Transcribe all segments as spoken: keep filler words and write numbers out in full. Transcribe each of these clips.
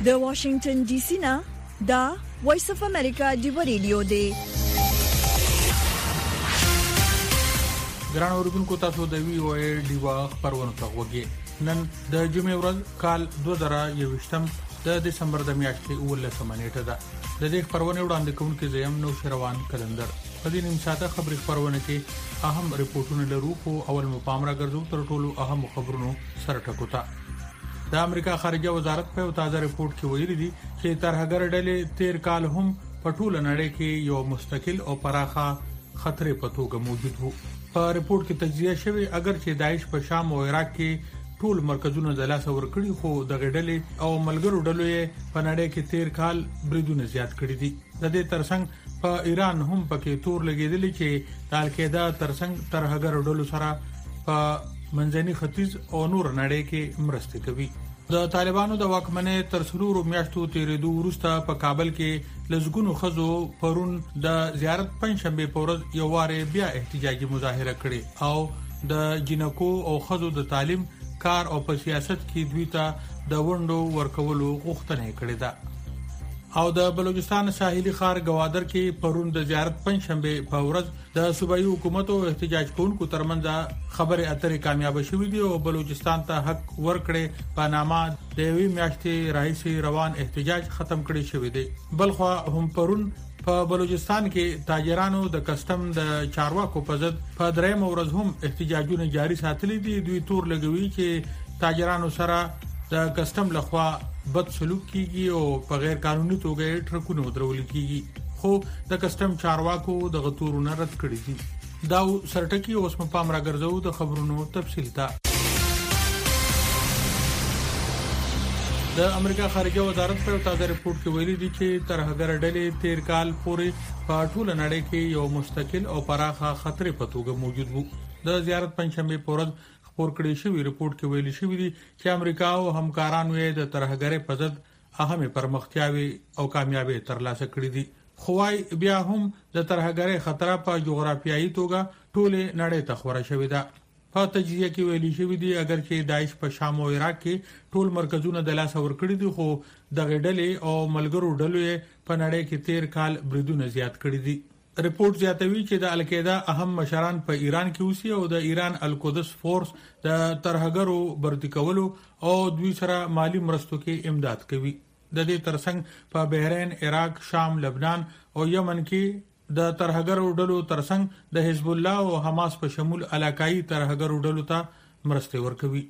د واشنگټن ډي سي نه دا وایس اف امریکا دی ریډیو دی. ګران اوریدونکو تاسو د وی او ای ډیوا خبرونه تغوږی. نن د جمعې ورځ کال دوه زره یوویشتم د دسمبر د میاشتې اولسمه نیټه ده. د دې خبرونه وړاندې کوونکي زیم نو شروان کلندر. په دې نیم ساعته خبري خبرونه کې اهم ریپورتونه لرو خو اول مپامرا ګرځو تر ټولو اهم خبرونو سره ټکوتا. د امریکا خارجه وزارت په تازه ریپورت کې ویلي دي چې ترهګر ډلې تیر کال هم په ټوله نړۍ کې یو مستقل او پراخه خطر په توګه موجود وو. په ریپورت کې تجزیه شوی اگر چې داعش په شام او عراق کې ټول مرکزونه د لاس ور کړی خو د غډلې او ملګرو ډلو یې په نړۍ کې تیر کال بریدونه زیات کړی دي. د دې ترڅنګ په ایران هم پکې تور لګیدلی چې د القاعده ترڅنګ ترهګر ډلو سره په منځني ختیځ او نور نړۍ کې مرسته کوي. د طالبانو د واکمنۍ تر څلورو میاشتو تیرېدو وروسته په کابل کې لزګونو خزو پرون د زیارت پنځشنبه په ورځ یو واره بیا احتجاجي مظاهره کړې او د جنکو او خزو د تعلیم کار او په سیاست کې دوی ته د وندو ورکولو غوښتنه کړې ده. او د بلوچستان ساحلي ښار گوادر کې پرون د زیارت پنځشنبه په ورځ د صوبایي حکومت او احتجاج کوونکو ترمنځ خبرې اترې کامیاب شوې دي او بلوچستان ته حق ورکړې په نامه د یوې میاشتې راهیسې روان احتجاج ختم کړي شوی دی. بلخوا هم پرون په بلوچستان کې تاجرانو د کسٹم د چارواکو په ضد په درېم ورځ هم احتجاجونه جاري ساتلي دي. دوی تور لګوي چې تاجرانو سره د کسٹم لخوا بد سلوک کیږي او په غیر قانوني توګه ټرکونه درول کیږي خو د کسٹم چارواکو د غتورونو رد کړی دي. دا سرټکی اوس په پام راګرځو د خبرونو تفصیل ته. د امریکا خارجه وزارت په تازه ریپورت کې ویلي دي چې ترهګر ډلې تیر کال پورې په ټوله نړۍ کې یو مستقل او پراخه خطر په توګه موجود وو. د زیارت پنځشنبه په ورځ خبر کړی شوی ریپورت کې ویلي شوی دی چې امریکا او همکارانو یې د ترهګرۍ په ضد اهمه پرمختیاوي او کامیابی ترلاسه کړې دي. خوای بیا هم د ترهګرۍ خطر په جغرافیایي توګه ټوله نړۍ ته خبره شوې ده. په تجزیه کې ویلي شوی دی اگر چې داعش په شام او عراق کې ټول مرکزونه د لاس ور کړی دي خو د غډلې او ملګرو ډلو یې په نړۍ کې تیر کال بریدونه زیات کړی دي. ریپورت زیاتوي چې د القاعده اهم مشران په ایران کې اوسي او د ایران القدس فورس د ترهګرو برتی کولو او دوی سره مالی مرستو کې امداد کوي. د دې ترڅنګ په بحرین، عراق، شام، لبنان او یمن کې د ترهګرو ډلو ترڅنګ د حزب الله او حماس په شمول علاقائی ترهګرو ډلو ته مرسته ورکوي.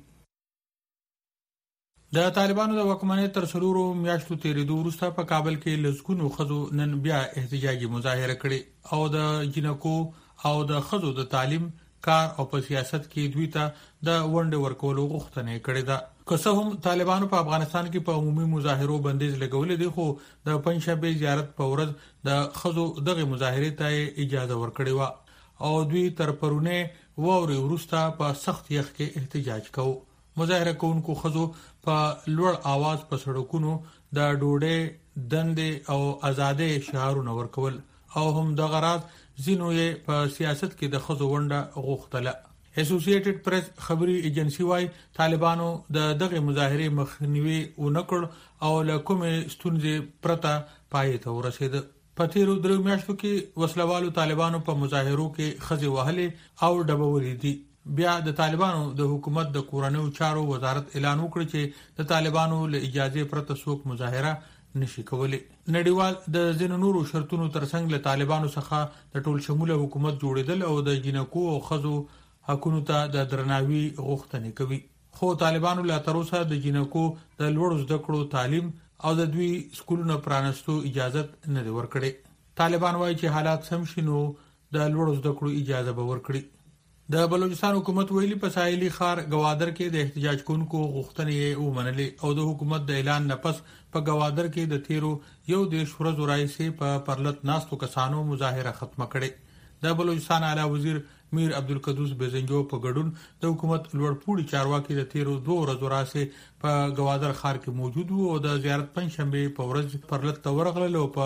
د طالبانو د واکمنۍ تر څلورو میاشتو تیرېدو وروسته په کابل کې لزګونو خزو نن بیا احتجاجي مظاهره کړې او د جنکو او د خزو د تعلیم کار او په سیاست کې دوی ته د ونډه ورکولو غوښتنه کړې ده. که څه هم طالبانو په افغانستان کې په عمومي مظاهرو بندیز لګولې دي خو د پنځشنبه زیارت په ورځ د خزو دغه مظاهره ته اجازه ورکړې و او دوی تر پرونه ووري وروسته په سخت یخ کې احتجاج کوي. مظاهره کوونکو خزو په لوړ आवाज په سړکونو د ډوډۍ، دندې او ازادۍ شعارونه ورکول او هم د غراض زینو یې په سیاست کې د خزو ونډه غوښتله. اسوسییټډ پریس خبري ایجنسی وايي طالبانو د دغه مظاهره مخنیوي ونکړ او له کومه ستونزې پرته پای ته ورسېد. په تیرو درو میاشتو کې وسلوالو طالبانو په مظاهرو کې خزي وهلې او ډبولې دي. بیا د طالبانو د حکومت د کورنیو چارو وزارت اعلان وکړ چې د طالبانو له اجازه پرته څوک مظاهره نشي کولای. نړیوال د ځینو نورو شرطونو ترڅنګ له طالبانو څخه د ټول شموله حکومت جوړیدل او د جنکو او خزو حقوقو ته د درناوي غوښتنه کوي. خو طالبانو لا تر اوسه د جنکو د لوړو زده کړو تعلیم او د دوی سکولونو پرانستو اجازه نه ورکړي. طالبان وايي چې حالات سم شینو د لوړو زده کړو اجازه به ورکړي. د بلوچستان حکومت ویلي په ساحلي ښار گوادر کې د احتجاج کوونکو غوښتنې ومنلې او د حکومت د اعلان نه پس په گوادر کې د تیرو یو دیش ورځو راځي په پرلط ناستو کسانو مظاهره ختمه کړې. د بلوچستان اعلی وزیر میر عبدالقدوس بیزنجو په ګډون د حکومت لوړپوړي چارواکي د تیرو دوه ورځو راځي په گوادر ښار کې موجود وو او د زیارت پنځشنبه په ورځ پرلط ورغلل او په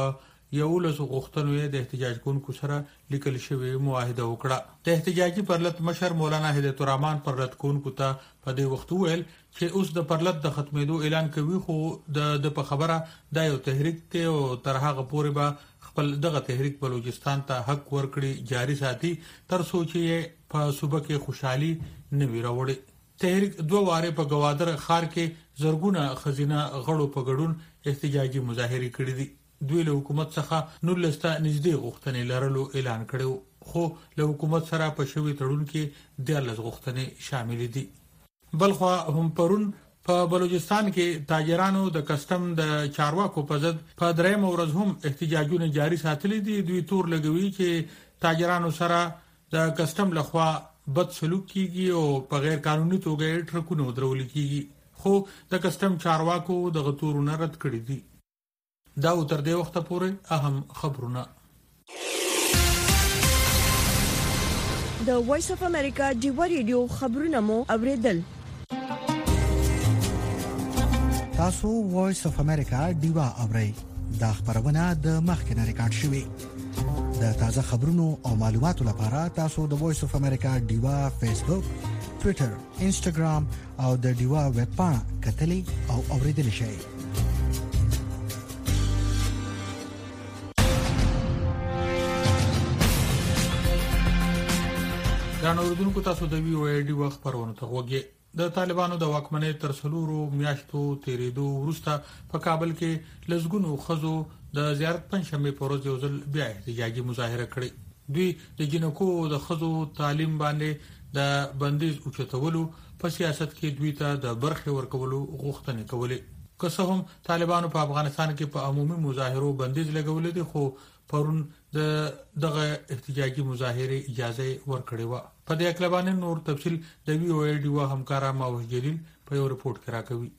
یو لس غوښتنو د احتجاج کوونکو سره لیکل شوی معاهده وکړه. د احتجاجي پرلط مشر مولانا هدایت الرحمن پرلط کوونکو ته په دې وخت ویل چې اوس د پرلط د ختمېدو اعلان کوي، خو د د په خبره دا یو تحریک دی او تر هغه پورې به خپل دغه تحریک بلوچستان ته حق ورکړي جاری ساتي تر څو چې په صوبه کې خوشحالي نه وي راوړي. تحریک دوه واره په گوادر خار کې زرګونه خزینه غړو په ګډون احتجاجي مظاهره کړې دي. دوی له حکومت څخه نولسته نږدې غوښتنې لرلو اعلان کړو، خو له حکومت سره په شوی تړون کې دیارلس غوښتنې شامل دي. بلخوا هم پرون په بلوچستان کې تاجرانو د کسٹم د چارواکو په ضد په دریم ورځ هم احتجاجونه جاری ساتلي دي. دوی تور لګوي چې تاجرانو سره د کسٹم لخوا بد سلوک کیږي او په غیر قانوني توګه ټرکونه درول کیږي، خو د کسٹم چارواکو د غتورونه رد کړی دي. دا تر دې وخت پورې اهم خبرونه. د وایس اف امریکا ډیوا ریډیو خبرونه مو اوریدل. تاسو وایس اف امریکا ډیوا اورئ. دا خبرونه د مخکنه ریکارډ شوې. د تازه خبرونو او معلوماتو لپاره تاسو د وایس اف امریکا ډیوا فیسبوک، ټوئیټر، انسټاګرام او د ډیوا ویب پاڼه کتلې او اوریدل شئ. ګران اوریدونکو، تاسو د وی او ای ډي وخت پرونه ته وګورئ. د طالبانو د واکمنۍ تر څلورو میاشتو تیریدو وروسته په کابل کې لزګونو خزو د زیارت پنځمه پروز یو ځل بیا احتجاجي مظاهره کړې. دوی د جنکو د خزو تعلیم باندې د بندیز اوچتولو په سیاست کې دوی ته د برخې ورکولو غوښتنې کولې. که څه هم طالبانو په افغانستان کې په عمومي مظاهرو بندیز لګولې دي، خو پرون د دغه احتجاجي مظاهره اجازه ورکړې و. په دې اړه باندې نور تفصيل د وی او ای ډي وا همکارا ماوش جلیل په یو رپورت کې راکوي.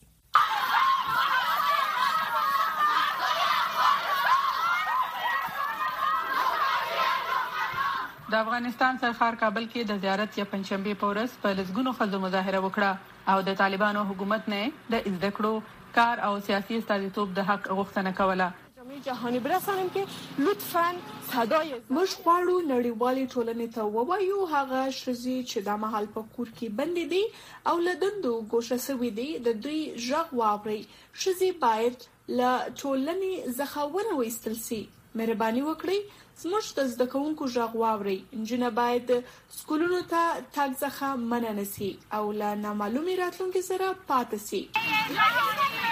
د افغانستان سرخار کابل کې د زیارت یا پنځشنبه په ورځ په لزګونو خلکو مظاهره وکړه او د طالبانو حکومت نه د زده کړو کار او سیاسي استازیتوب د حق غوښتنه کوله. جهانی برسانیم که لطفاً صدای موږ غواړو نړیوالې ټولنې ته ووایو هغه شذي چې د محل په کور کې بندې دي او لدندو ګوښه سوي دي د دوی ژغ واوري. شذي باید له ټولنې زخاونه وایستل سي. مهرباني وکړئ زموږ د زده کوونکو ژغ واوري. انجنه باید سکولونو ته تګ څخه منع نشي او له نامعلومي راتلونکي سره پاتې سي.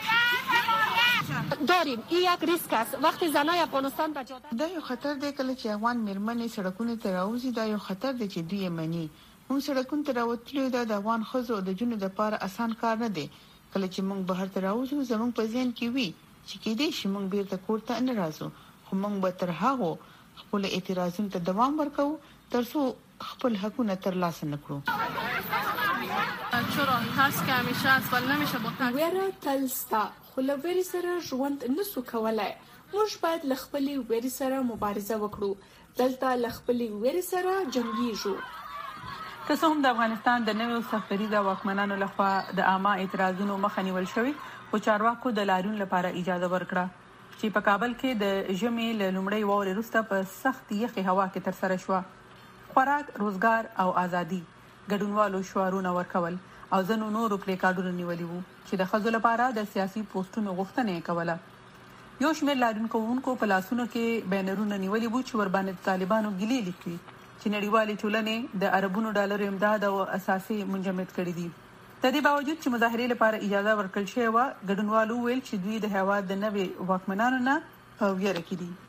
داریم این یک ریسک است وقتی زنای افغانستان به جاده دا یو خطر دی کله چې افغان میرمنې سړکونو ته راوځي. دا یو خطر دی چې دوی مني. موږ سړکونو ته راوتلو دا د افغان خزو د جنو د لپاره اسان کار نه دی. کله چې موږ بهر ته راوځو زموږ په ذهن کې وي چې کې دې شي موږ بیرته کور ته نه راځو، خو موږ به تر هغه خپل اعتراضونو ته دوام ورکوو ترڅو خپل حقونه ترلاسه نکړو. چرا ترس که همیشه است ولی نمیشه با ترس ویره تلستا خو له ویرې سره ژوند نسو کولای. موږ باید له خپلې ویرې سره مبارزه وکړو. دلته له خپلې ویرې سره جنګیږو. که څه هم د افغانستان د نویو سختریزه واکمنانو لخوا د عامه اعتراضونو مخه نیول شوې، خو چارواکو د لاریون لپاره اجازه ورکړه چې په کابل کې د ژمي له لومړۍ واورې وروسته په سخت یخي هوا کې ترسره شوه. خوراک، روزګار او ازادي ګډونوالو شعارونه ورکول او ځنو نورو پلیکارډونه نیولي وو چې د ښځو لپاره د سیاسي پوسټونو غوښتنه یې کوله. یو شمېر لاریونکوونکو په لاسونو کې بینرونه نیولي وو چې ورباندې طالبانو ګیلې لیکلي چې نړیوالې ټولنې د اربونو ډالر امداد او اساسي منجمد کړي دي. د دې باوجود چې مظاهرې لپاره اجازه ورکړل شوې وه، ګډونوالو ویل چې دوی د هېواد د نوي واکمنانو نه په ویره کې دي.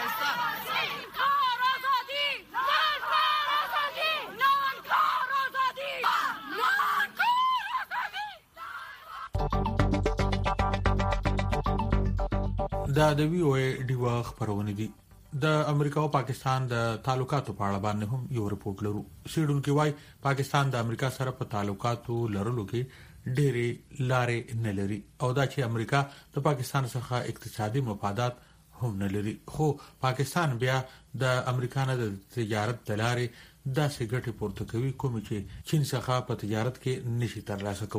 دا د وی او ای ډي وا خبرونه دي. د امریکا او پاکستان د تعلقاتو په اړه باندې هم یو رپورت لرو. سیډونکو وايي پاکستان د امریکا سره په تعلقاتو لرلو کې ډېرې لارې نه لري او دا چې امریکا د پاکستان څخه اقتصادي مفادات هم نه لري، خو پاکستان بیا د امریکا نه د تجارت د لارې داسې ګټې پورته کوي کوم چې چین څخه په تجارت کې نشي ترلاسه کولی.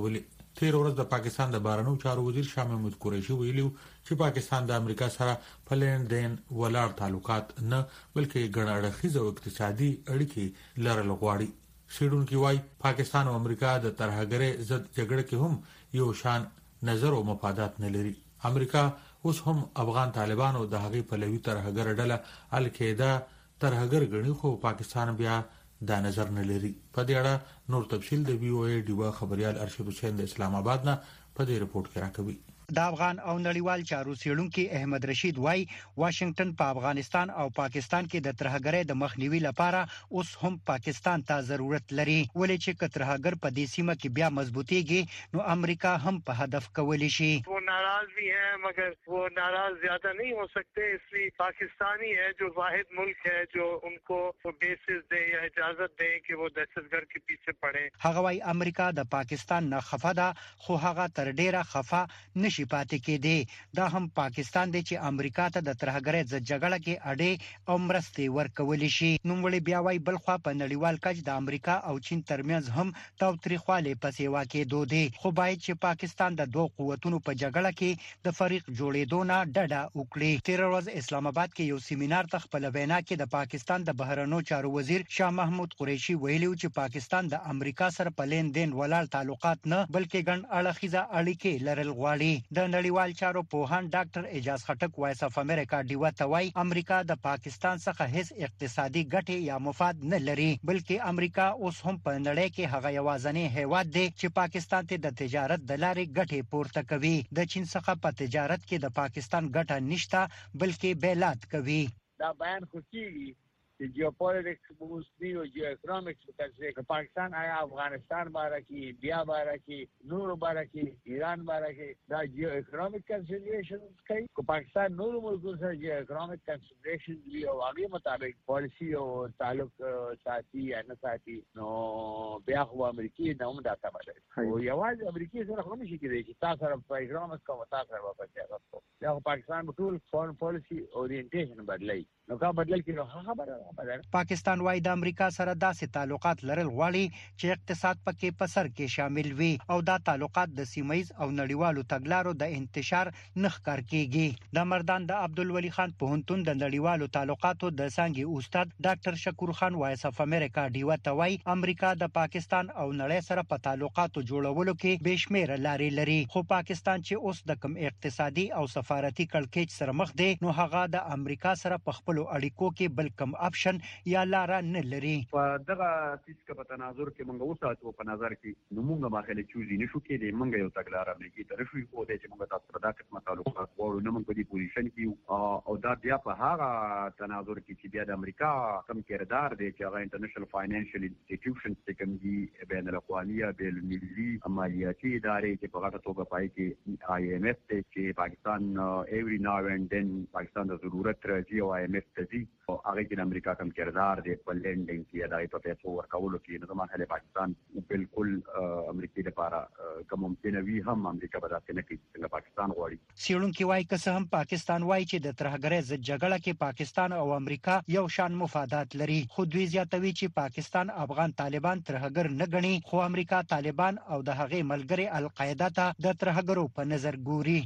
تیر ورځ د پاکستان د بهرنیو چارو وزیر شاه محمود قریشي ویلي چې پاکستان د امریکا سره پلین دین ولاړ تعلقات نه بلکې ګڼ اړخیز او اقتصادي اړیکې لرل غواړي. سیډونکي وايي پاکستان او امریکا د ترهګرۍ ضد جګړه کې هم یو شان نظر او مفادات نه لري. امریکا اوس هم افغان طالبانو د هغې پلوي ترهګر ډله القاعده ترهګر ګڼي، خو پاکستان بیا دا نظر نه لري. په دې اړه نور تفصیل د وی او ای ډیوا خبريال ارشد حسین د اسلام آباد نه په دې رپورت کې راکوي. د افغان او نړیوال چارو څېړونکي احمد رشید وای واشنگټن په افغانستان او پاکستان کې د ترهګرۍ د مخنیوي لپاره اوس هم پاکستان ته ضرورت لري، ولې چې ترهګر په دې سیمه کې بیا مضبوطیږي نو امریکا هم په هدف کولی شي. وہ ناراض بھی ہیں مگر وہ ناراض زیادہ نہیں ہو سکتے، اس لیے پاکستانی ہے جو واحد ملک ہے جو ان کو بیسز دے یا اجازت دے کہ وہ دہشتګرد کے پیچھے پڑے. هغه وای امریکا د پاکستان نه خفه ده، خو هغه تر ډیره خفه نشي پاتې کېدی. دا هم پاکستان دی چې امریکا ته د ترهګرۍ ضد جګړه کې اډې او مرستې ورکولی شي. نوموړي بیا وایي بلخوا په نړیوال کچ د امریکا او چین ترمنځ هم تاوتریخوالی په سیوا کېدو دی، خو باید چې پاکستان د دوه قوتونو په جګړه کې د فریق جوړېدو نه ډډه وکړي. تېره ورځ اسلام آباد کې یو سیمینار ته خپله وینا کې د پاکستان د بهرنیو چارو وزیر شاه محمود قریشي ویلي چې پاکستان د امریکا سره په لین دین ولاړ تعلقات نه بلکې ګڼ اړخیزه اړیکې لرل غواړي. د نړیوال چارو پوهان ډاکټر اعجاز خټک وایس اف امریکا ډیوا ته وایي امریکا د پاکستان څخه هیڅ اقتصادي ګټې یا مفاد نه لري، بلکې امریکا اوس هم په نړۍ کې هغه یوازینی هیواد دی چې پاکستان ته د تجارت د لارې ګټې پورته کوي. د چین څخه په تجارت کې د پاکستان ګټه نشته بلکې بیلات کوي. دا بیان خو کیږي چې جیوپولیټکس موسمی او جیو اکونومکس په تاسو کې پاکستان آیا افغانستان باره کې بیا باره کې نور باره کې ایران باره کې دا جیو اکونومک کنسیډریشنز کوي. کو پاکستان نور ملکونو سره جیو اکونومک کنسیډریشنز وی او هغه مطابق پالیسی او تعلق ساتي یا نه ساتي نو بیا خو امریکای نه هم دا تماشه او یوازې امریکای سره خو نشي کېدای چې تاسو سره په اکونومک کوم تاسو سره په تجارت یا پاکستان ټول فورن پالیسی اورینټیشن بدلای نو کا بدلل کېږي خبره. پاکستان وايي د امریکا سره داسې تعلقات لرل غواړي چې اقتصاد پکې په سر کې شامل وي او دا تعلقات د سیمایز او نړیوالو تګلارو د انتشار نه ښکار کیږي. د مردان د عبدالولي خان پوهنتون د نړیوالو تعلقاتو د څانګې استاد ډاکټر شکور خان وایس اف امریکا ډیوا ته وايي امریکا د پاکستان او نړۍ سره په تعلقاتو جوړولو کې بشمیره لارې لري، خو پاکستان چې اوس د کم اقتصادي او سفارتي کړکېچ سره مخ دی نو هغه د امریکا سره په خپل اړیکو کې بل کم اپشن یا لار نه لري. په دغه تیس کې په تناظر کې موږ وساتو په نظر کې نو موږ ماخله چوزي نشو کېدې موږ یو تګلار امریکای طرف یو خو دې چې موږ تاسو سره دا قسمه تعلقات وو نو موږ په دې پوزیشن کې او دا بیا په هغه تناظر کې چې بیا د امریکا کم کردار دی چې هغه انټرنیشنل فاینانشل انسټیټیوشنز چې کوم دي بین الاقوامي بین المللي عملیاتي ادارې چې په غټه توګه پای کې آی ایم ایف ته چې پاکستان ایوری ناو اینڈ دین پاکستان د ضرورت راځي او آی ایم ایف ته ځي او هغه کې امریکا کم کردار دی په لینډینګ کې دای په پیسو ورکولو کې نو زموږ هله پاکستان بالکل امریکای لپاره کوم ممکن وي هم امریکا به تاسو نه کوي څنګه پاکستان غواړي. سیړونکي وايي که څه هم پاکستان وايي چې د ترهګرۍ ضد جګړه کې پاکستان او امریکا یو شان مفادات لري، خو دوی زیاتوي چې پاکستان افغان طالبان ترهګر نه ګڼي، خو امریکا طالبان او د هغې ملګري القاعده ته د ترهګرو په نظر ګوري.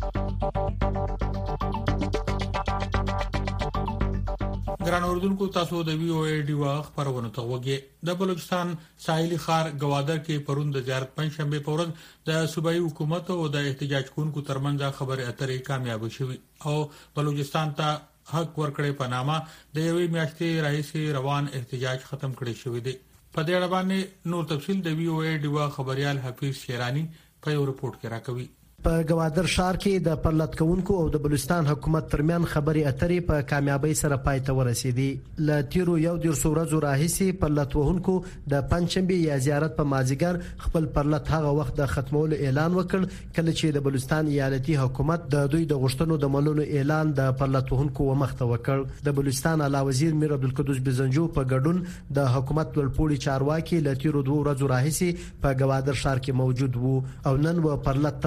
ګران اوردونکو تاسو د وی او ای ډیوا خبرونه ته وګورئ. د بلوچستان ساحلي ښار گوادر کې پرون د زیارت پنځشنبه په ورځ د صوبایي حکومت او د احتجاج کوونکو ترمنځ خبرې اترې کامیاب شوې او بلوچستان ته حق ورکړې په نامه د یوې میاشتې راهیسې روان احتجاج ختم کړي شوی دی. په دې اړه باندې نور تفصیل د وی او ای ډیوا خبريال حفیظ شیرانی په یو رپورت کې راکوي. په گوادر ښار کې د پرلط کوونکو او د بلوچستان حکومت ترمن خبري اترې په کامیابی سره پای ته ورسېدي. ل تیرو یو ډیر سورزو راهیسي پرلط وهونکو د پنځشنبه یا زیارت په مازیګر خپل پرلط هغه وخت د ختمولو اعلان وکړ کله چې د بلوچستان ایالتي حکومت د دوی د غشتنو د منلو اعلان د پرلط وهونکو ومخته وکړ. د بلوچستان اعلی وزیر میر عبدالقدوس بزنجو په ګډون د حکومت ولپوړي چارواکي ل تیرو دوه ورځو راهیسي په گوادر ښار کې موجود وو او نن و پرلط ته ورغله.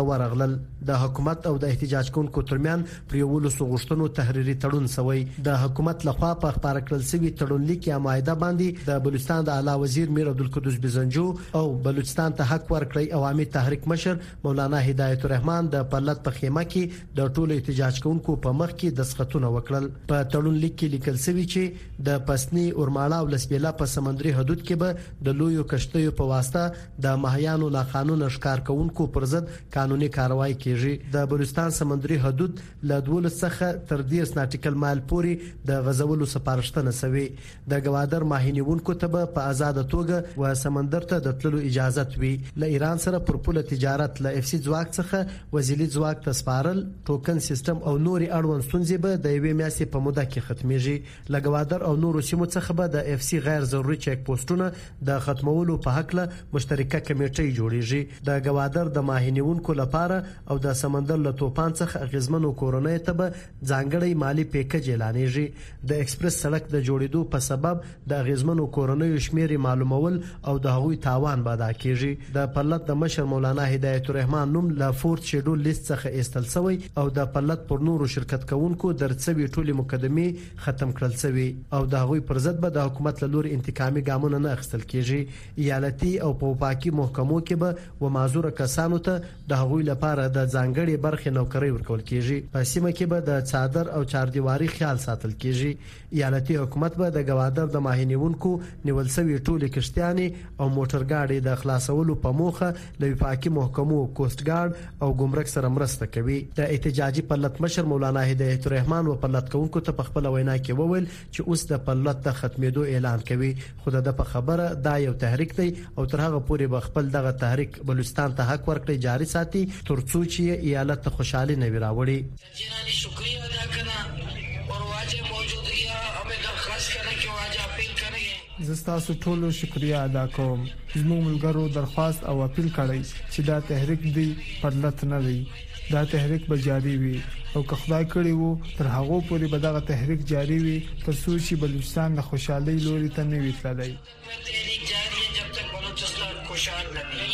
کړل. د حکومت او د احتجاج کوونکو ترمن پر یو لسو غوښتنو تحریري تړون شوی. د حکومت لخوا په خبر کړل شوی تړون لیک یا معاهده باندې د بلوچستان د اعلی وزیر میر عبدالقدوس بزنجو او بلوچستان ته حق ورکړی عوامي تحریک مشر مولانا هدایت الرحمن د پرلط په خیمه کې د ټولو احتجاج کوونکو په مخ کې دسخطونه وکړل. په تړون لیک کې لیکل شوی چې د پسنی اورماړه او لسبیلا په سمندري حدود کې به د لویو کشتیو په واسطه د ماهیانو ناقانونه ښکار کوونکو پر ضد قانوني کاروایی کیږي. د بلوچستان سمندري حدود له دولس څخه تر دیرش ناټیکل مایل پورې د غزولو سپارښتنه شوی. د گوادر ماهینیونکو ته په آزاد توګه و سمندر ته د تللو اجازه وي. له ایران سره پر پوله تجارت له اف سي ځواک څخه وزیلی ځواک ته سپارل، ټوکن سیستم او نوري اړوند ستونزې به د یوې میاشتې په موده کې ختميږي. له گوادر او نورو سیمو څخه به د اف سي غیر ضروري چیک پوسټونه د ختمولو په حق له مشترکه کمیټې جوړیږي. د گوادر د ماهینیونکو لپاره او د سمندر له توپان څخه اغیزمنو کورونې ته به ځانګړی مالی پیکج اعلانېږي. د ایکسپریس سړک د جوړېدو په سبب د اغیزمنو کورونې شمیر معلومول او د هغوی تاوان به ادا کیږي. د پرلط د مشر مولانا هدایت الرحمن نوم له فورت شیډول لیست څخه ایستل شوی او د پرلط پر نورو شرکت کوونکو درڅوي ټولي مقدمه ختم کړل شوی او د هغوی پر ضد به د حکومت له لوري انتقامي ګامونه نه اخیستل کیږي. ایالتي او په پاکي محکمو کې به و معذور کسانو ته د هغوی لپاره د ځانګړي برخې نوکری ورکول کیږي. په سیمه کې به د څادر او چاردیواري خیال ساتل کیږي. ایالتي حکومت به د گوادر د ماهینیونکو نیول شوی ټولي کشتیاني او موټرګاډي د خلاصولو په موخه له وفاقي محکمو کوست ګارد او ګمرک سره مرسته کوي. د احتجاجي پرلط مشر مولانا هدایت الرحمن و پرلط کوونکو ته په خپل وینا کې وویل چې اوس د پرلط د ختمېدو اعلان کوي. خو د په خبره دا یو تحریک دی او تر هغه پورې به خپل دغه تحریک بلوچستان ته حق ورکړي جاري ساتي ترڅو چې ایالت ته خوشحالي نه وراوړي. جنانی شکریہ ادا کرنا اور واجب موجودگی ہمیں درخواست کرنے کی واجب اپیل کریں. زستاسو ټولو شکریہ ادا کوم. زموږ ملګرو درخواست او اپیل کړی چې دا تحریک دی پرلط نه وي. دا تحریک به جاری وي او که خدای کړی وو تر هغه پورې به دغه تحریک جاری وي تر څو چې بلوچستان د خوشحالي لوري ته نه وي تللی. تحریک جاری ہے جب تک بلوچستان خوشحال نه وي.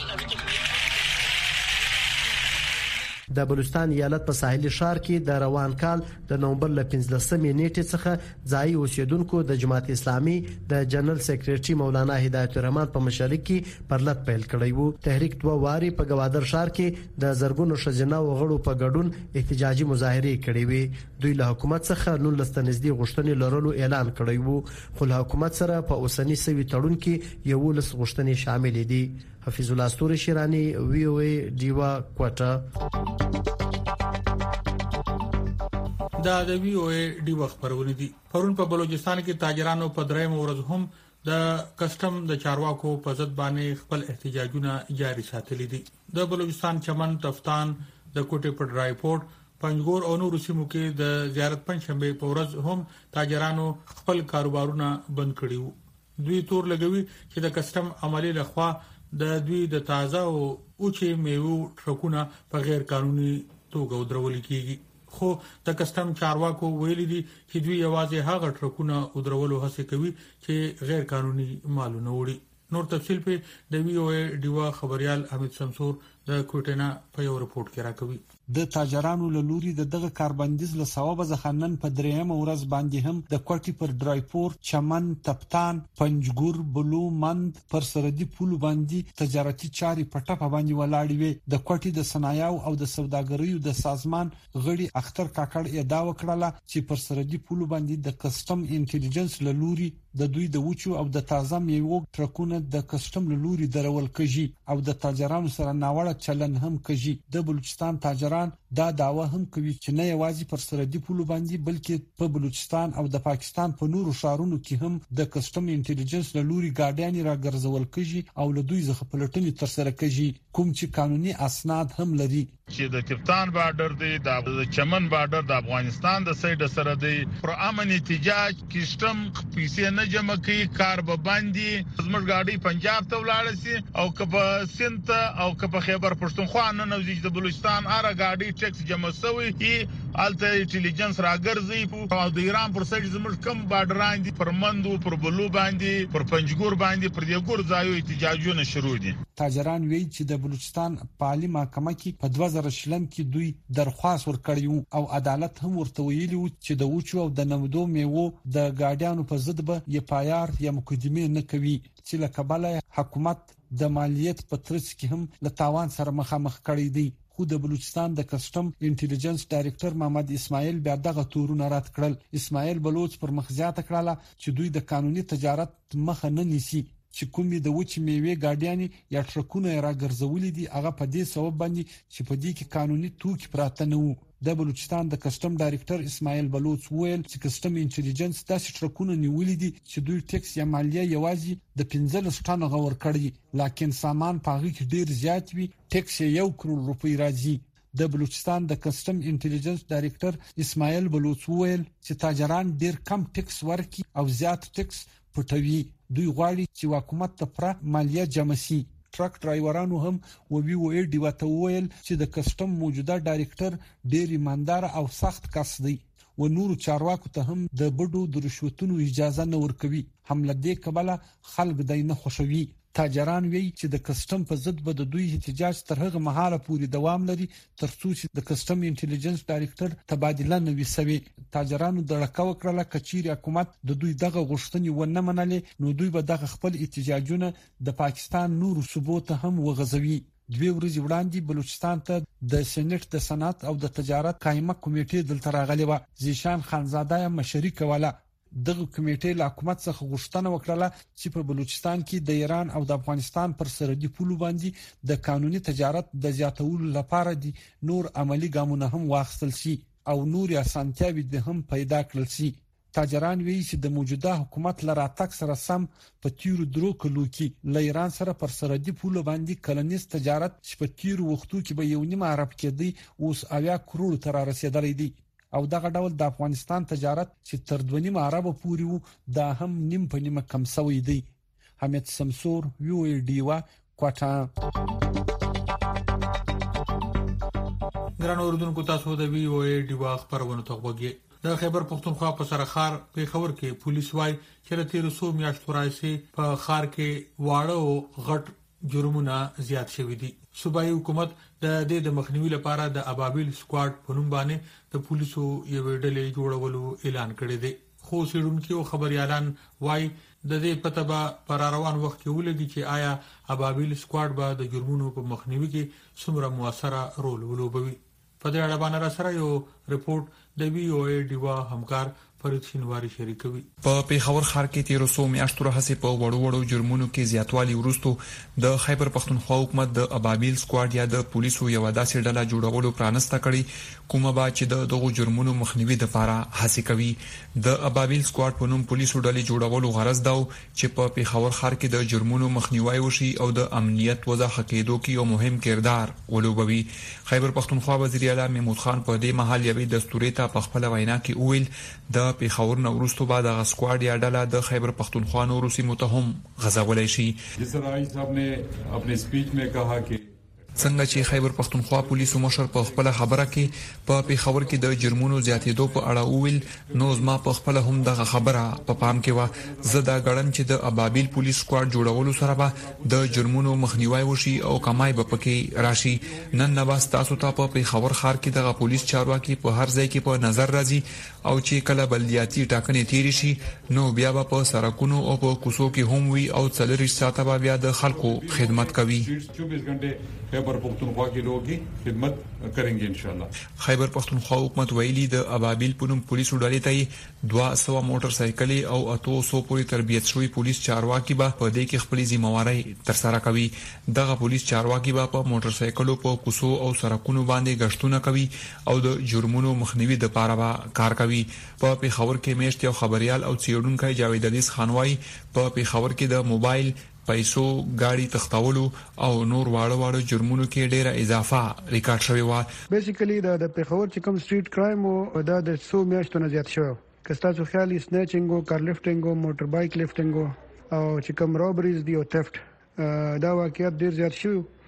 د بلوچستان ایالت په ساحلي ښار کې د روان کال د نومبر ل پنځلسمې نیټې څخه ځای اوسیدونکو د جماعت اسلامي د جنرال سیکریټري مولانا هدایت الرحمن په مشرۍ کې پرلط پیل کړی وو. تحریک دوه واري په گوادر ښار کې د زرګونو شجنه او غړو په ګډون احتجاجي مظاهره کړې وي. دوی له حکومت څخه نولس نږدې غوښتنې لرلو اعلان کړی وو خو له حکومت سره په اوسنی سوي تړون کې یو لس غوښتنې شامل دي. حفیظ الله استوري شیرانی وی او ای دیوا کوټه. دا د وی او ای دیوا خبرونه دي. پرون په بلوچستان کې تاجرانو په درېم ورځ هم د کسٹم د چارواکو په ضد باندې خپل احتجاجونه جاري ساتلي دي. د بلوچستان چمن، تفتان، د کوټې په ډرای پورت، پنجګور او نورو سیمو کې د زیارت پنځشنبه په ورځ هم تاجرانو خپل کاروبارونه بند کړي وو. دوی تور لګوي چې د کسٹم عملی لخوا د دوی د تازه او اوچې میوو ټرکونه په غیر قانوني توګه ودرول کیږي. خو د کسٹم چارواکو ویلي دي چې دوی یوازې هغه ټرکونه ودرولو هڅه کوي چې غیر قانوني مالونه وړي. نور تفصیل په د وی او ای دیوا خبريال حمید شمسور د کوټینا په یو رپورت کې راکوي. د تاجرانو له لوري د دغه کاربندیز له ثواب ځخنن په درېم ورځ باندې هم د کوټي پر ډرای پورت، چمن، تپتان، پنجګور، بلو مند پر سرحدي پول باندې تجارتي چاري پټه باندې ولاړې وي. د کوټي د صنایعو او د سوداګریو د سازمان غړي اختر کاکړ ادعا وکړه چې پر سرحدي پول باندې د کسٹم انټيليجنس له لوري د دوی د وچو او د تازه میوو ټرکونه د کسٹم له لوري درول کیږي او د تاجرانو سره ناوړه چلن هم کیږي. د بلوچستان تاجران دا داوا هم کوي چې نه یوازې پر سرحدي پول باندې بلکې په بلوچستان او د پاکستان په نورو ښارونو کې هم د کسٹم انټيليجنس له لوري ګاډیان راګرځول کیږي او له دوی څخه پلټنې تر سره کیږي کوم چې قانوني اسناد هم لري. چې د تفتان بارډر دی، د چمن بارډر د افغانستان د سایډ سره دی، پر امن احتجاج کسٹم پیسې نه جمع کوي، کار به باندې زموږ ګاډي پنجاب ته ولاړ شي او کبه سنت او کبه خیبر پښتونخوا نه نوځي د بلوچستان اره ګاډي ټیکس جمع شوی ای الته انټيليجنس راګرځي او د ایران پر سایډ زموږ کم بارډران دي پر مندو پر بلو باندې پر پنجګور باندې پر دې ګور ځایو احتجاجونه شروع دي. تاجران وی چې د بلوچستان پالي محکمه کې په دوه زره شلم کې دوی درخواست ورکړیو او عدالت هم ورته ویلي چې د وچو او د نمدو میوو د ګاډیانو په ضد به یې پایار یا مقدمه نه کوي چې له کبله حکومت د مالیت په ترڅ کې هم له تاوان سره مخامخ کړی دی. خو د بلوچستان د کسٹم انټيليجنس ډایریکټر محمد اسماعیل بیا دغه تورونه رات کړل. اسماعیل بلوچ پر مخزیات کړاله چې دوی د قانوني تجارت مخه نه نیسي چې کومې د وچ میوې ګاډیانې یا ټرکونه راګرځولې دي هغه په دې سبب باندې چې په دې کې قانوني توکي پراته نه وو. د بلوچستان د کسٹم ډایریکټر اسماعیل بلوچ ویل چې کسٹم انټيليجنس داسې ټرکونه نیولې دي چې دوی ټیکس یا مالیه یوازې د پنځلس ټن غور کړی لکه سامان پاغي کې ډیر زیات وي ټیکس یو کروڑ روپۍ راځي. د بلوچستان د کسٹم انټيليجنس ډایریکټر اسماعیل بلوچ ویل چې تاجران ډیر کم ټیکس ورکي او زیات ټیکس پټوي. دوی غواړي چې حکومت ته پر مالیه جمع شي. ټرک ډرایورانو هم وی وی ډی وته ویل چې د کسٹم موجوده ډایریکټر ډیر ایماندار او سخت کس دی و نور چارواکو ته هم د بډو د رشوتونو اجازه نه ورکوي. حمله دې کبله خلک دای نه خوشوي. تاجران وی چې د کسٹم په ضد به د دوی احتجاج تر هغه مهاله پورې دوام لري ترڅو چې د کسٹم انټيليجنس ډایریکټر تبادله نه وسوي. تاجرانو د لکه وکړه کچيري حکومت د دوی دغه غوښتنې ونه منلې نو دوی به دغه خپل احتجاجونه د پاکستان نور صوبو ته هم وغځوي. دوی ورځې وړاندې بلوچستان ته د سېنات د صنعت او د تجارت قائمه کمیټې دلته راغلي و. زیشان خانزاده مشري کوله. دغه کمیټې له حکومت څخه غوښتنه وکړه چې په بلوچستان کې د ایران او د افغانستان پر سرحدي پولو باندې د قانوني تجارت د زیاتولو لپاره دي نور عملی ګامونه هم واخیستل شي او نور اسانتیاوي د هم پیدا کړل شي. تاجران وی چې د موجوده حکومت لپاره تک سره سم په تیرو درو کلو کې له ایران سره پر سرحدي پولو باندې کلنیز تجارت چې په تیرو وختو کې به یو نیم ارب کېدی اوس اویا کروڑ تر رسیدلې دي او دغه ډول د افغانستان تجارت چې تر دوه نیم ارب پورې وو دا هم نیم په نیمه کم شوی دی. حمید سمسور یو ای ډی وا کوټا. ګران اوردونکو تاسو د وی او ای ډی وا خبرونه توغږی. د خیبر پختونخوا په سرخار په خبر کې پولیس وايي چې تیر څو میاشتو راځي په خار کې واړه او غټ جرمونه زیات شوي دي. صوبایي حکومت د دې د مخنیوي لپاره د ابابیل سکواډ په نوم باندې د پولیسو یو ډلې جوړولو اعلان کړی دی. خو سیډونکو خبريالان وايي د دې پته به پر روان وخت کې ولګي چې آیا ابابیل سکواډ به د جرمونو په مخنیوي کې څومره موثره رول ولوبوي. په دې اړه باندې سره یو ریپورت د وی او ای ډیوا همکار فرید شینواری شریکوي. په پیښور ښار کې تیر څو میاشتو راهیسې په وړو وړو جرمونو کې زیاتوالی ورستو د خیبر پختونخوا حکومت د ابابیل سکواډ یا د پولیسو یو داسې ډله جوړولو پرانسته کړي کومه با چې د دغو جرمونو مخنیوي لپاره هڅه کوي. د ابابیل سکواډ په نوم پولیسو ډلې جوړولو غرض دا چې په پیښور ښار کې د جرمونو مخنیوي وشي او د امنیت وضع حقیقتو کې یو مهم کردار ولوبوي. خیبر پختونخوا وزیر اعلی محمود خان په دې محل یوې دستوري ته په خپل وینا کې وویل د پیښور نو ورستو بعد غ سکواډ یا ډله د خیبر پختونخوا نورو سیمو ته هم غځولای شي. جس رائے صاحب نے اپنے سپیچ میں کہا کہ څنګه چې خیبر پختونخوا پولیسو مشر په خپل خبره کې په پیښور کې د جرمونو زیاتېدو په اړه وویل نو زما په خپل هم دغه خبره په پام کې و. زه دا غړم چې د ابابیل پولیس سکواډ جوړولو سره به د جرمونو مخنیوي وشي او کمای به پکې راشي. نن نه بس تاسو ته په پیښور ښار کې دغه پولیس چارواکي په هر ځای کې په نظر راځي او چې کله بلدیاتي ټاکنې تیری شي نو بیا به په سرکونو او په کوڅو کې هم وي او څلور ساعته به بیا د خلکو خدمت کوي. چوبیس घंटे خیبر پختونخوا کې لوګي خدمت کوي ان شاء الله. خیبر پختونخوا حکومت ویلي د ابابیل پونم پولیسو ډلې ته دوه سوه موټر سایکل او اتو سو پوری تربیت شوی پولیس چارواکي به په دې کې خپل ذمہواری تر سره کوي. دغه پولیس چارواکي به په موټر سایکلو په کوڅو او سرکونو باندې گشتونه کوي او د جرمونو مخنیوي د لپاره کار کوي. په پیښور کې میشت یو خبريال او څېړونکی جاوید عزیز خانوای په پیښور کې د موبایل پیسو گاڑی تختاولو او نور واړه واړه جرمونو کې ډیره اضافه ریکارډ شوی و. بیسیکلی د پیښور چې کوم سټریټ کرائم او د د څو میاشتو نه زیات شوی. کستاسو خیالي سنیچینګ او کار لفټینګ او موټر بایک لفټینګ او چې کوم رابریز دی او تفت دا واقعیت ډیر زیات شوی.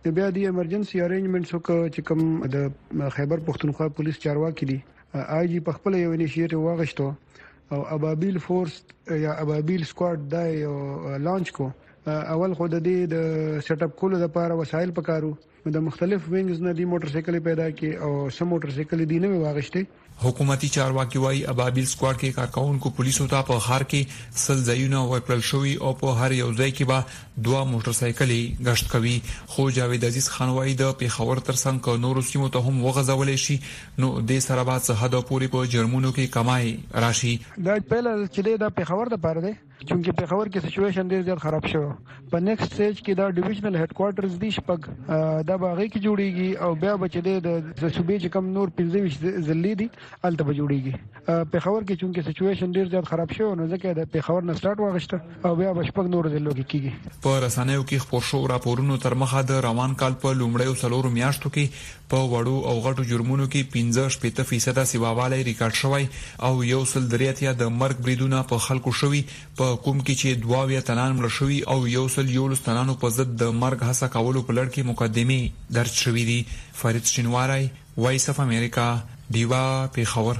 بیا د ایمرجنسي ارینجمنټس کو چې کوم د خیبر پختونخوا پولیس چارواکي دي آی جی په خپل یو انیشیټیو واغښتو او ابابیل فورس یا ابابیل سکواډ دا لانچ کو. اول خو د دې د سیټ اپ کولو لپاره وسایل پکارو د مختلف وینګز نه دی موټر سایکل پیدا کی او سم موټر سایکل دی نه واغښته. حکومتي چارواکي وايي ابابیل سکواډ کې کارکونکو پولیسو ته په خار کې سل ځایونه ورکړل شوی او په هر یو ځای کې به دوه موټر سایکلې غشت کوي. خو جاوید عزیز خان وايي د پیښور ترڅنګ کو نور سیمو ته هم وغځولې شي نو د سره بعد څه حد پورې په جرمونو کې کمای راشي. دا پهل چې د پیښور د پاره دی چونکه پیښور کې سچويشن ډیر زیات خراب شو. په نیکسټ سټیج کې دا ډیویژنل هډ کوارټرز دي شپږ دا باغې کې جوړیږي او بیا بچ دې د صوبې چې کم نور پنځه ځلې دي الته به جوړیږي. پیښور کې چونکه سچويشن ډیر زیات خراب شو نو ځکه د پیښور نه سٹارټ واغښته او بیا بشپږ نور ځلو کې کیږي. په رسنیو کې خبر شو راپورونو تر مخه د روان کال په لومړیو څلورو میاشتو کې په وړو او غټو جرمونو کې پنځه شپږ فیصد سیواواله ریکارډ شوی او یو سل دریاتیا د مرګ بریدونه په خلکو شوی په کوم کې چې دواویا تنان مړ شوی او یو سل یو تنانو په ضد د مرګ هڅه کولو په لړ کې مقدمه درج شوې دي. فرید شینواری وایس اف امریکا دیوا پیښور.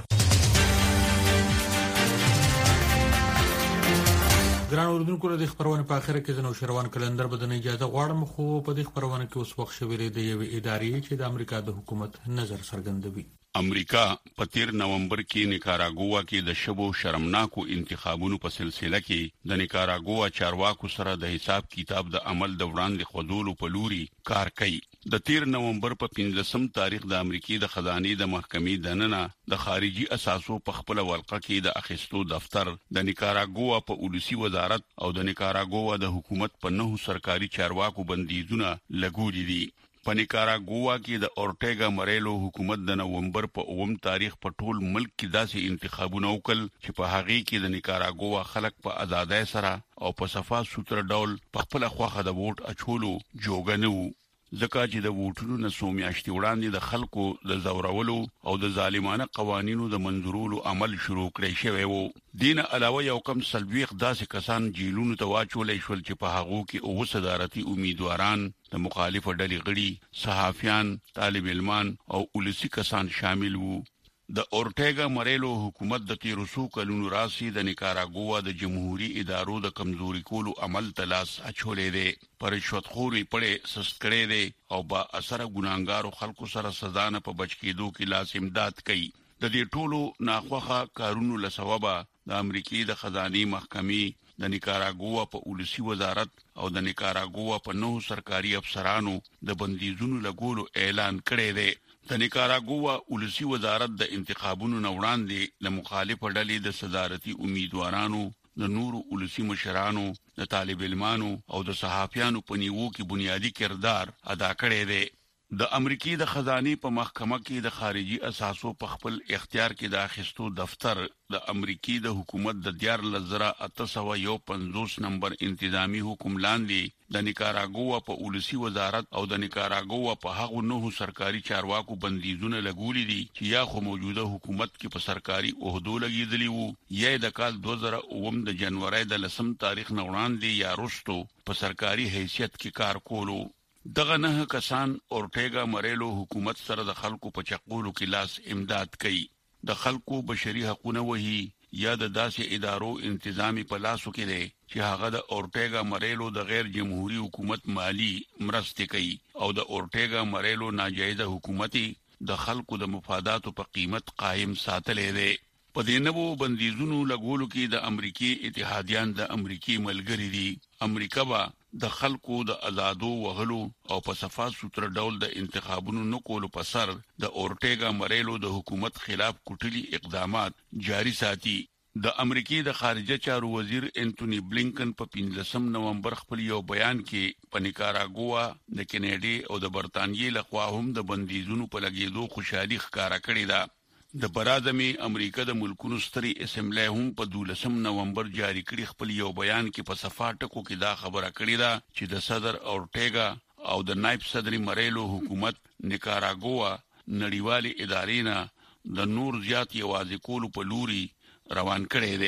ګران اوردونکو د خبرونه په اخر کې زنو شروان کلندر بدن اجازه غواړم خو په دې خبرونه کې اوس وخت شویلې د یو ادارې چې د امریکا د حکومت نظر څرګندوي. امریکا په تیر نومبر کې نیکاراګوا کې د شبو شرمناکو انتخابونو په سلسله کې د نیکاراګوا چارواکو سره د حساب کتاب د عمل د وړاندې خودولو په لوري کار کوي. د تیر نومبر په پنځلسم تاریخ د امریکای د خزانه د محکمې دننه د خارجي اساسو په خپل ورقه کې د اخیستو دفتر د نیکاراګوا په پولیسي وزارت او د نیکاراګوا د حکومت په نهو سرکاري چارواکو بندیزونه لګولي دي. په نیکاراګوا کې د اورټیګا مریلو حکومت د نومبر په اووم تاریخ په ټول ملک کې داسې انتخابونه وکړل چې په هغه کې د نیکاراګوا خلک په آزادۍ سره او په صفا سوتر ډول په خپل خوخه د ووټ اچولو جوګه نه وو. ځکه چې د ووټونو نه څو میاشتې وړاندې د خلکو د زورولو او د ظالمانه قوانینو د منظورولو عمل شروع کړی شوی وو. دین علاوه یو کم سلويخ داسې کسان جیلونو ته واچولې شول چې په هغه کې او صدارتي امیدواران د مخالفه ډلې غړي صحافیان طالب علمان او ولسی کسان شامل وو. د اورټیګا مریلو حکومت د تیروسو کلونو راسي د نیکاراګوا د جمهوریت ادارو د کمزوري کولو عمل تلاش اچولې دي. پر شوتخوري پړې سست کړې دي او با اثر ګناګارو خلکو سره سزا نه په بچ کېدو کې لاس امداد کوي. د دې ټولو ناخوخه کارونو لسبب د امریکای د خزانه محکمې د نیکاراګوا په ولسی وزارت او د نیکاراګوا په نوو سرکاري افسرانو د بندیزونو لګولو اعلان کړی دی. د نیکاراګوا ولسی وزارت د انتخابونو نه وړاندې د مخالفه ډلې د صدارتي امیدوارانو د نورو ولسی مشرانو د طالب علمانو او د صحافیانو په نیوو کې بنیادی کردار ادا کړی دی. د امریکای د خزانه په محکمه کې د خارجي اساسو په خپل اختیار کې د اخیستو دفتر د امریکای د حکومت د دیار لزرا اته سوه یو پنځوس نمبر انتظامی حکم لاندې د نیکاراګوا په ولسی وزارت او د نیکاراګوا په هغو نهو سرکاري چارواکو بندیزونه لګولي دي چې یا خو موجوده حکومت کې په سرکاري عہدو لګیدلی وو یا د کال دوه زره اووم د جنوري د لسم تاریخ نه وړاندې یا وروسته په سرکاري حیثیت کې کار کولو. دغه نه کسان اورټیګا مریلو حکومت سره د خلکو په چقولو کې لاس امداد کوي. د خلکو بشري حقوقونه وهي یا د داسې ادارو انتظامی په لاسو کې دي چې هغه د اورټیګا مریلو د غیر جمهوریت حکومت مالی مرسته کوي او د اورټیګا مریلو ناجایزه حکومتي د خلکو د مفاداتو په قیمت قائم ساتلې دي. په دې نوو بندیزونو لګولو کې د امریکای اتحادیان د امریکای ملګری دي. امریکا با د خلکو د آزادو وغلو او په صفا سوتر ډول د انتخابونو نه کولو په سر د اورټیګا مریلو د حکومت خلاف کوټلي اقدامات جاری ساتي. د امریکای د خارجه چارو وزیر انټونی بلینکن په پنځلسم نومبر خپل یو بیان کې په نیکاراګوا د کینیډي او د برتانیې لخوا هم د بندیزونو په لګیدو خوشحالي ښکارا کړې ده. د برازمي امریکا د ملکونو ستري اسمبلی هم په دولسم نومبر جاری کړی خپل یو بیان کې په صفا ټکو کې دا خبره کړې ده چې د صدر اورټیګا او د نائب صدر مریلو حکومت نیکاراګوا نړیوالې ادارې نه د نور زیات یوازې کولو په لوري روان کړی دی.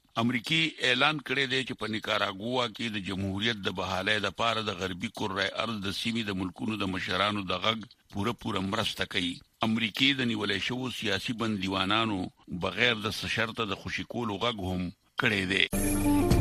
امریکای اعلان کړی دی چې په نیکاراګوا کې د جمهوریت د بحالۍ لپاره د غربي کره ارض د سیمې د ملکونو د مشرانو د غږ پوره پوره مرسته کوي. امریکای د نیولې شوو سیاسي بندیوانانو بغیر د شرط د خوشی کولو غږ هم کړی دی.